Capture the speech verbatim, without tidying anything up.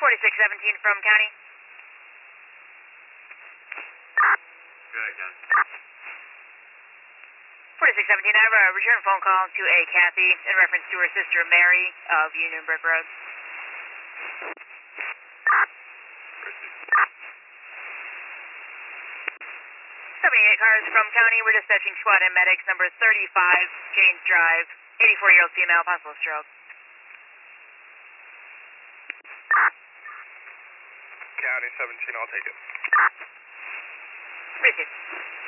forty-six seventeen from county. Go ahead, Ken. forty-six seventeen, I have a return phone call to a Kathy in reference to her sister Mary of Union Brick Road. seventy-eight cars from county. We're dispatching squad and medics number thirty-five, James Drive, eighty-four-year-old female, possible stroke. County seventeen, I'll take it. Received.